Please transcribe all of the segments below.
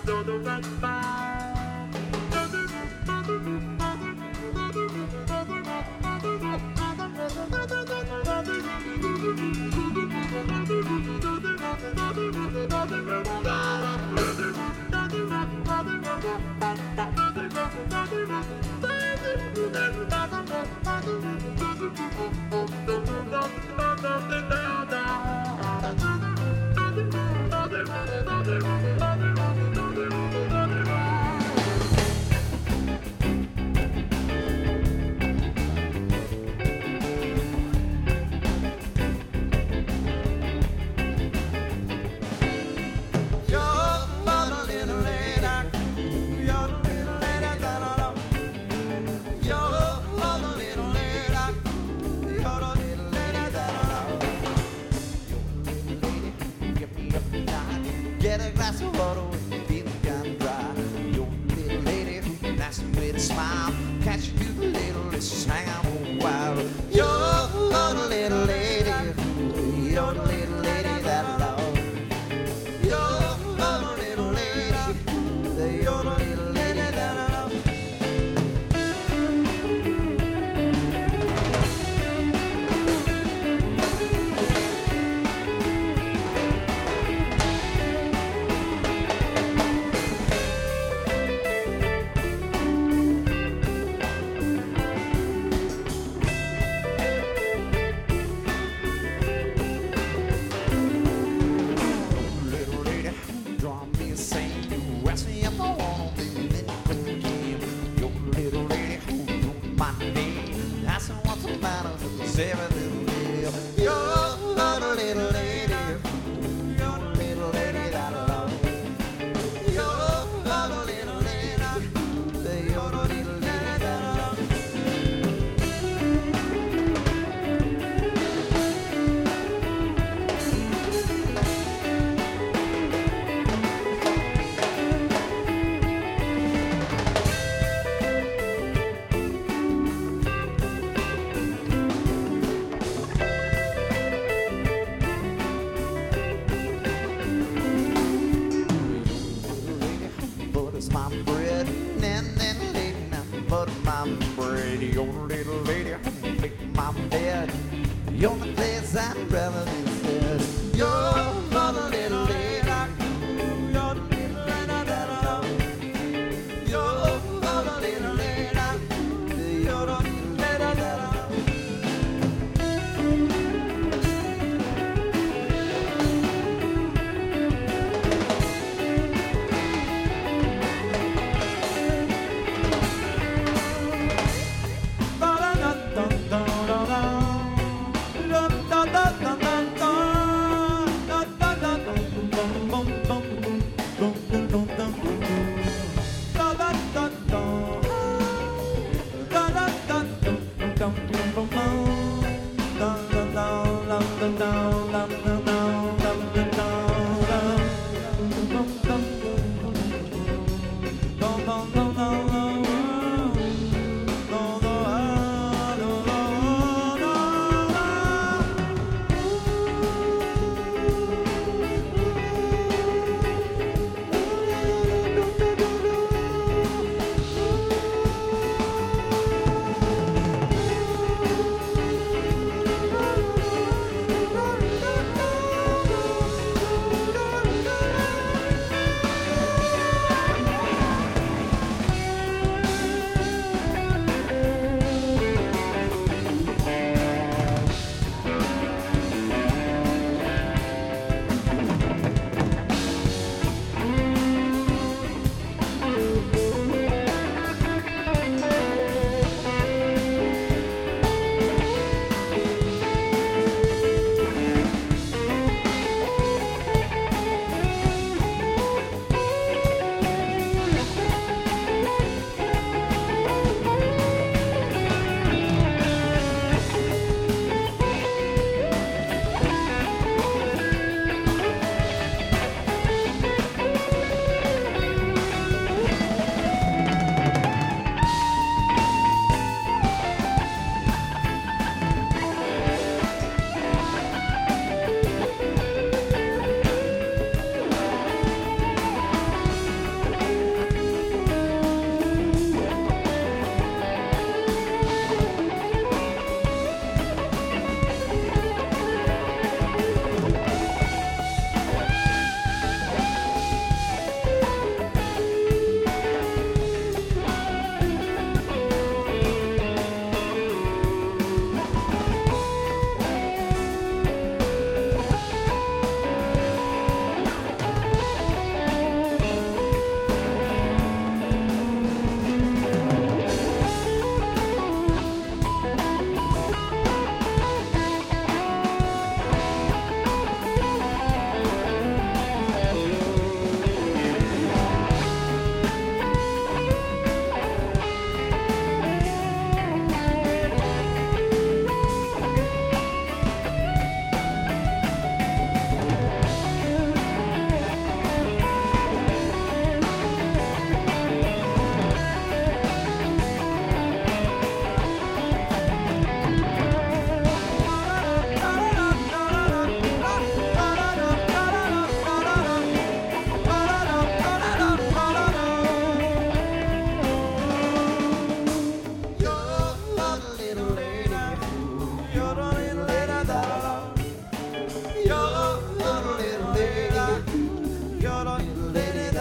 Get a glass of water when you're feeling kind of dry. You're a little lady, nice with a smile. Catch you a little, let's hang out for a while. You're a little lady, you're the little lady that I love. You're a little lady, you're the little lady that I love. My bread, and then lady, now butter my bread. You're a little lady, make my bed. You're the place I'd rather be said. You're a little lady, you're the little lady that I love. You're a little lady, you're the little lady that I love.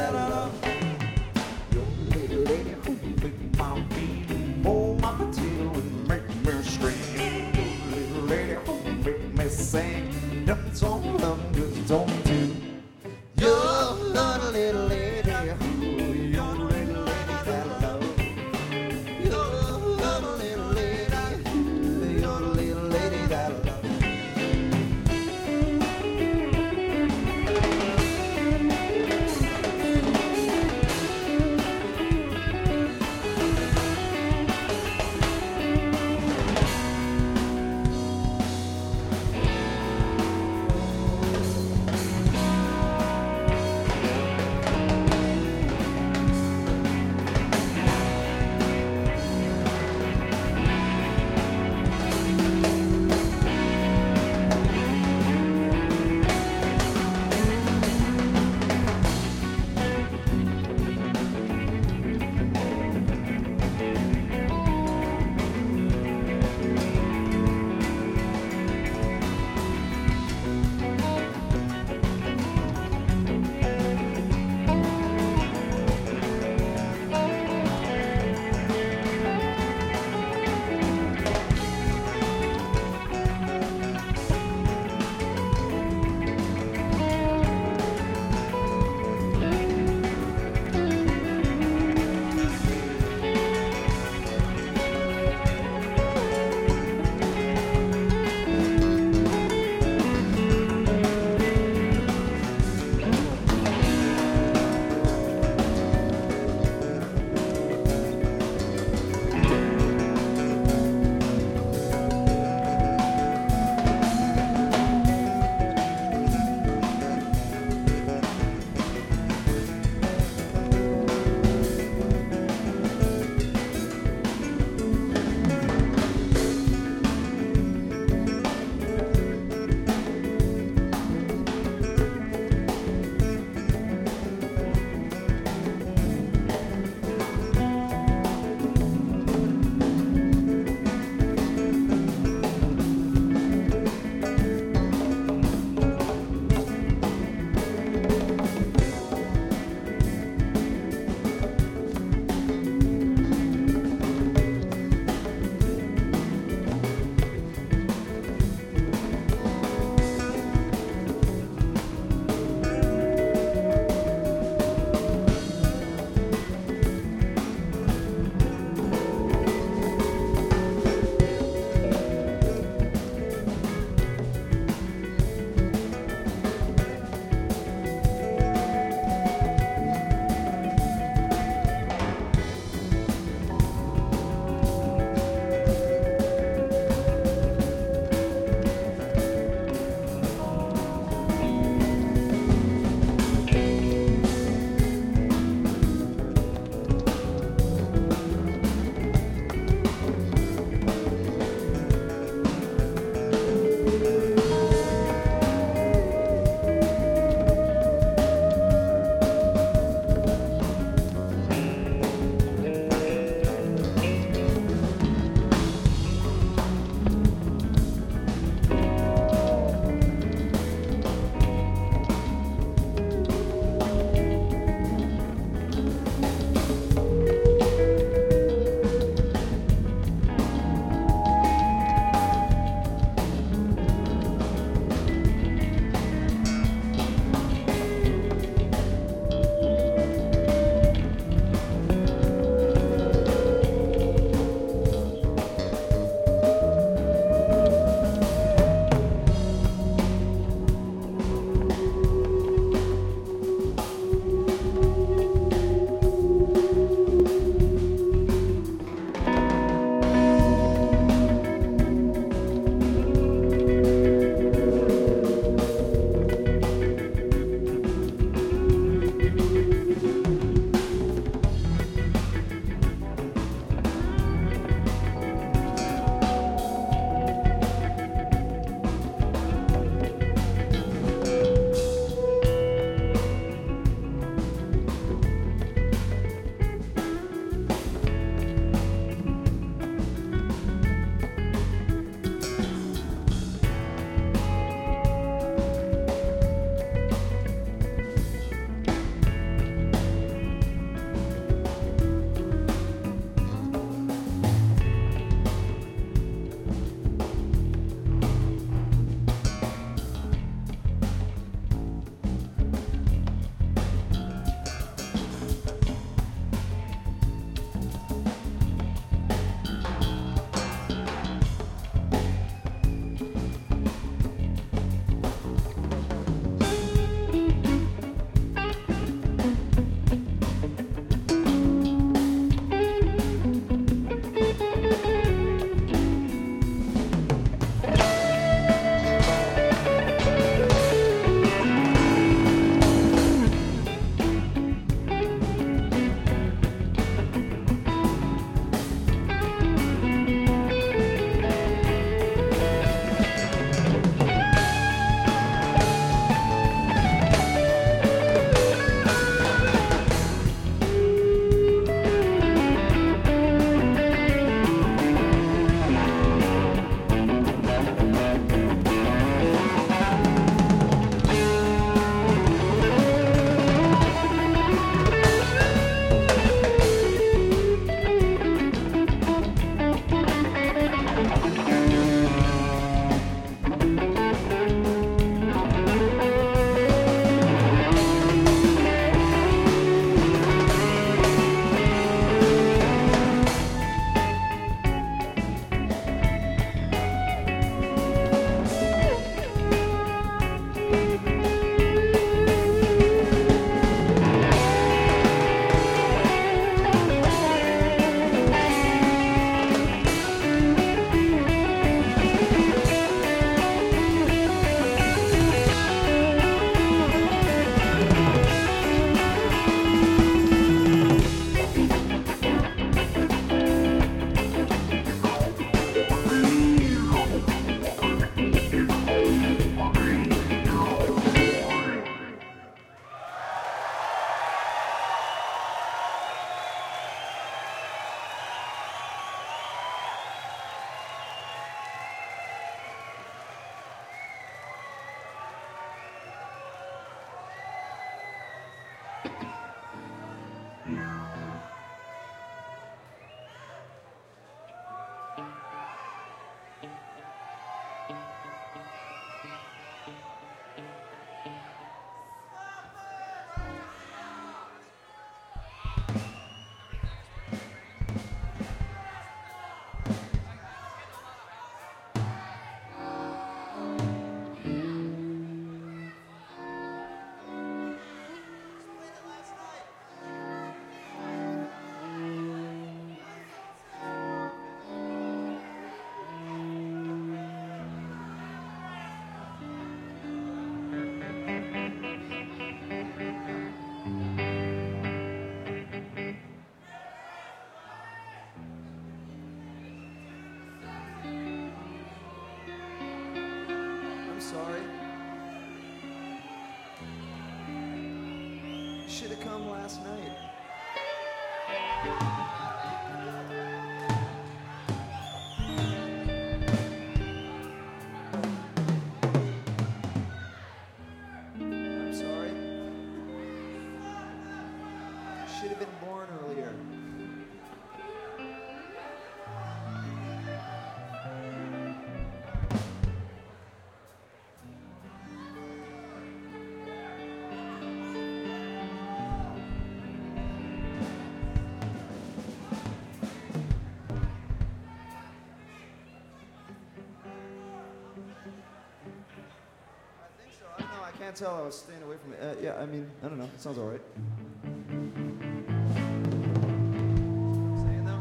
that I love. You're the little lady who make my beat, hold my potato and make me scream. You're the little lady who make me sing, dance on love, just on too. You're the little lady who, you're the little lady that I love. You're the little lady, you're the little lady that I love. sorry. You should have come last night. I'm sorry. You should have been born earlier. I don't know. I can't tell. I was staying away from it. Yeah, I mean, I don't know. It sounds all right. Saying though?